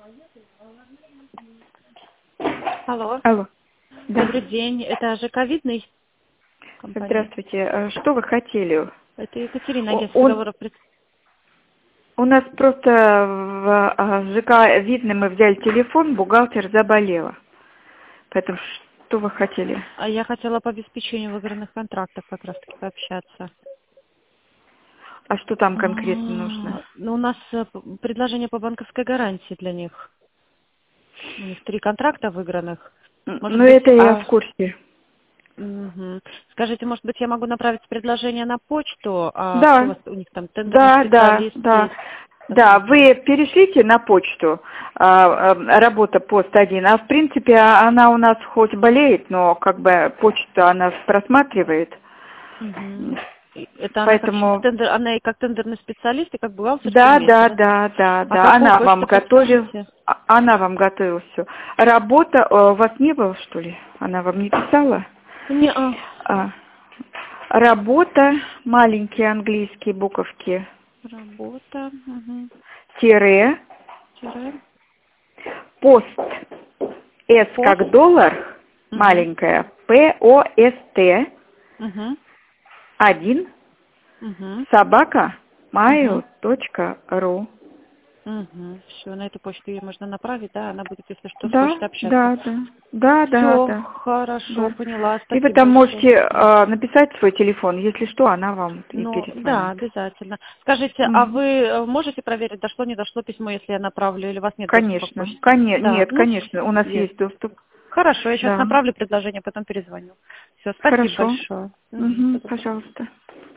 Алло. Алло. Да. Добрый день. Это ЖК «Видный»? Компания. Здравствуйте. Что вы хотели? Это Екатерина, агентство Он- договоров. У нас просто в ЖК «Видный» мы взяли телефон, бухгалтер заболела. Поэтому что вы хотели? А я хотела по обеспечению выигранных контрактов как раз-таки пообщаться. А что там конкретно нужно? Ну, у нас предложение по банковской гарантии для них. У них 3 контракта выигранных. Может Ну, быть, это я в курсе. Мгм. Скажите, может быть, я могу направить предложение на почту? А кто у Да, вас, у них там тендерный да, специалист да. есть? Да, Скажите. вы перешлите на почту работа пост 1, а в принципе она у нас хоть болеет, но как бы почту она просматривает, Мгм. Это она как поэтому она и как тендерный специалист, и как бухгалтер да, вместе, да, да? да, да, А да, какую она вам почту готовила, подскажите? она вам готовила все. Работа у вас не было, что ли? Она вам не писала? Не, А, работа, маленькие английские буковки, работа, тире, тире, пост, С пост, как доллар, угу, маленькая, Пост, угу, 1, угу, собака, угу, mail.ru. угу. Все, на эту почту ее можно направить, да, она будет, если что, с Да, почтой общаться. да, да, да, да, Все, да, хорошо, да. поняла, И вы спасибо там большое. можете написать свой телефон, если что, она вам и Ну, да, перезвонит. обязательно. Скажите, а Мгм. вы можете проверить, дошло, не дошло письмо, если я направлю, или у вас нет доступа к Конечно, почте? Да, нет, ну, конечно, у нас есть. есть доступ. Хорошо, я сейчас Да, направлю предложение, потом перезвоню. Все, спасибо хорошо. большое. Мгм, Угу, всего доброго. пожалуйста.